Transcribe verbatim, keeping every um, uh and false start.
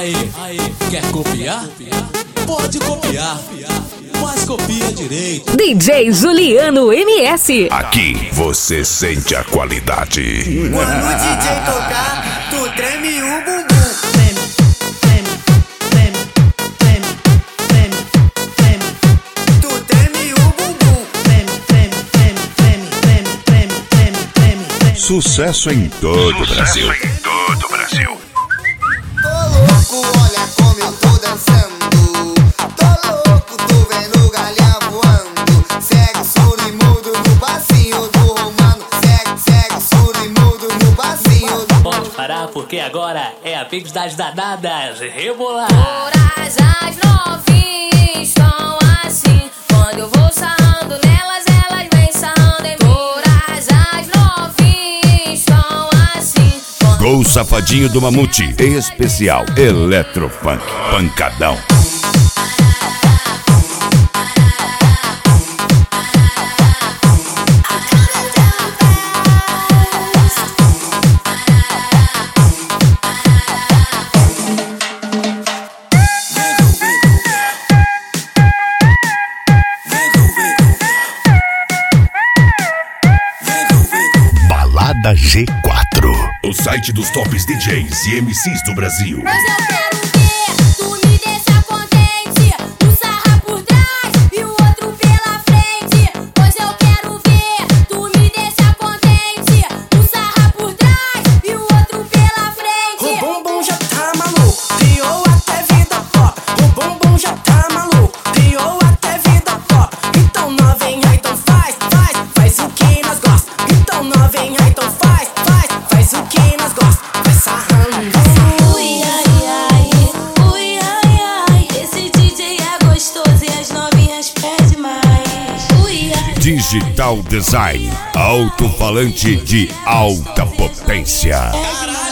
Aí, aí, quer copiar? Pode copiar, mas copia direito. D J Juliano M S. Aqui você sente a qualidade. Quando o D J tocar, tu treme o bumbum. Sucesso em todo o Brasil. Sucesso em todo o Brasil. Tô louco, olha como eu tô dançando. Tô louco, tô vendo o galhão voando. Segue surdo e mudo no passinho do romano. Segue, segue surdo e mudo no passinho do... Pode parar porque agora é a vez das danadas rebolar. Todas as novinhas estão assim. Quando eu vou sarrando nelas, elas vêm sarrando em mim. Todas as novinhas estão assim. Gol Safadinho do Mamute. Especial Eletrofunk. Pancadão. Balada G quatro. O site dos tops D Js e M Cs do Brasil. Mas eu quero ver tu me deixar contente. Um sarra por trás e o outro pela frente. Pois eu quero ver tu me deixar contente. Um sarra por trás e o outro pela frente. O bumbum já tá maluco, criou até vida pop. O bumbum já tá maluco, criou até vida pop. Então novinha, então faz, faz, faz o que nós gosta. Então novinha, então faz, faz, faz o que nós gosta. Vai sarrando. Ui, ai, ai, ui, ai, ai. Esse D J é gostoso e as novinhas pedem mais. Ui, ai. Digital Design. Alto-falante de alta potência. É demais.